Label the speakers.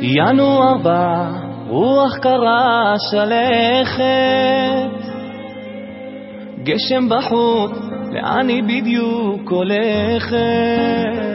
Speaker 1: ינואר בא, רוח קרה שלכת, גשם בחוץ, לאן היא בדיוק הולכת?